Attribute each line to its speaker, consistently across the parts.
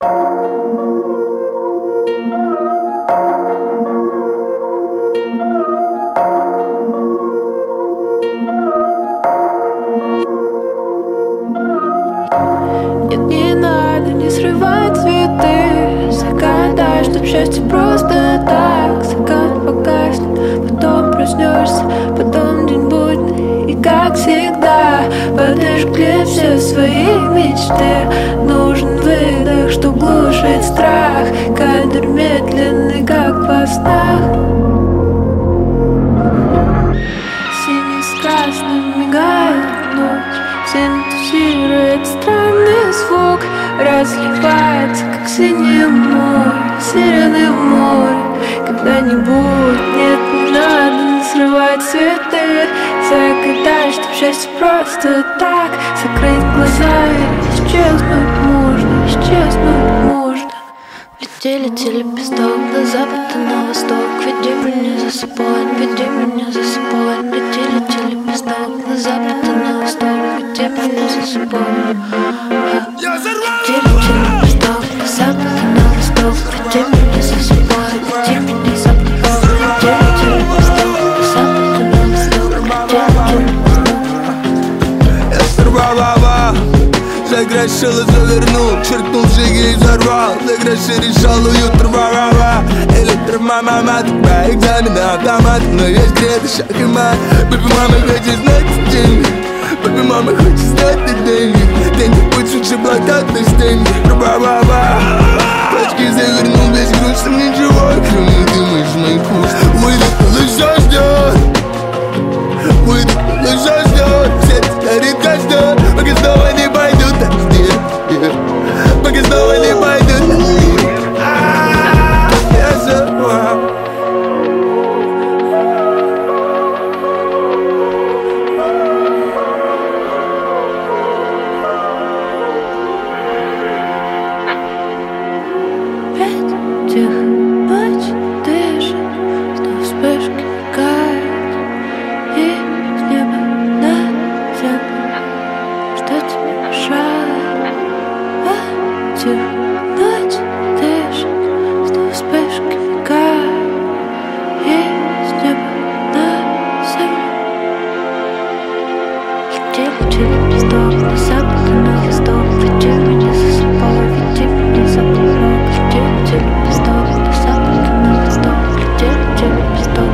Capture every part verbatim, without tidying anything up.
Speaker 1: Нет, не надо, не срывай цветы. Загадай, чтоб счастье просто так. Закат погаснет, потом проснешься, потом день будний. И как всегда, подожгли все свои мечты. Нужен выдох, что глушит страх. Кадр медленный, как во снах. Синий с красным мигает ночь. Синтезирует странный звук. Разливается, как синее море. Сирены в море. Когда-нибудь, нет, не надо не срывать цветы. Загадай, чтоб счастье просто так. Закрыть глаза и исчезнуть можно. Исчезнуть можно. Лети, лети, лепесток на запад и на восток. Веди меня за собой, веди меня за собой. Лети, лети, лепесток на запад и на восток. Веди меня за собой. Лети, лети, лепесток на запад и на восток. Веди меня за собой, веди меня за собой. Лети, лети, лепесток на запад и на восток. Веди меня за собой.
Speaker 2: Я сорвал лава, загрешил и завернул, черкнул жиги и взорвал. Загрешил, решал уют, рвала. Электромама, такая экзамены, автомат. Но есть где-то шаг и мат. Бэби, мама хочет знать деньги. Бэби, мама хочет знать деньги. Деньги путь лучше блокадной стенки. Рвала. Пачки завернул, без грусти ничего, кроме дыма из моих уст. Выдохнул и все ждет. Выдохнул и все ждет. Сердце горит каждый, пока снова не пойдут так здесь. Пока снова не пойдут так здесь. Я сорвал.
Speaker 1: Этих ночь дышит, снова вспышки мигают. И с неба на землю, что тебе мешает. Этих ночь дышит, снова вспышки мигают. И с неба на землю. Лети, лети, лепесток на запад и на восток. Веди меня за собой, веди меня за порог. Лети, лети, лепесток на запад и на восток. Лети, лети, лепесток.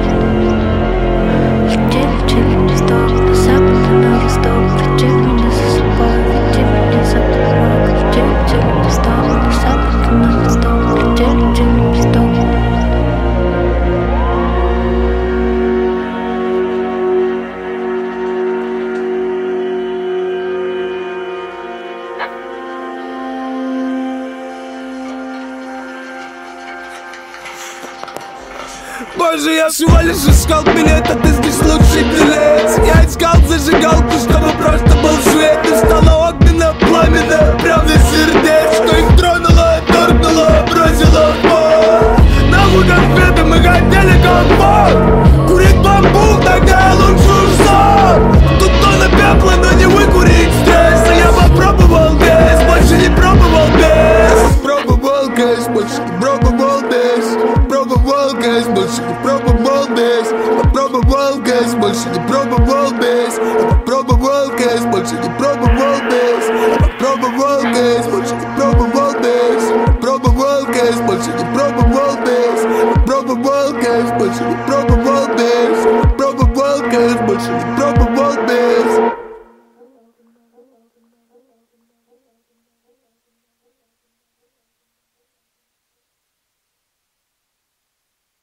Speaker 1: Лети, лети, лепесток на запад и на восток. Веди меня за собой, веди меня за порог. Лети, лети, лепесток на запад и на восток. Лети, лети, лепесток.
Speaker 2: Боже, я всего лишь искал билет, а ты здесь лучший делец. Я искал зажигалку, чтобы просто был свет. И стало огненно, пламенно, правда сердец. Что их тронуло, торкнуло, бросило в пол. Нахуй конфеты, мы хотели комфорт. Курить бамбук, тогда лучше сон. Тут тонна пепла, но не выкурить стресс. А я попробовал без, больше не пробовал без. Пробовал без, больше не пробовал без. Пробовал газ, больше не пробовал без. Попробовал газ, больше не пробовал без. Попробовал газ, больше не пробовал без. Попробовал газ, больше не пробовал без. Пробовал газ, больше не пробовал без. Пробовал газ, больше не пробовал без. Пробовал газ, больше не пробовал без.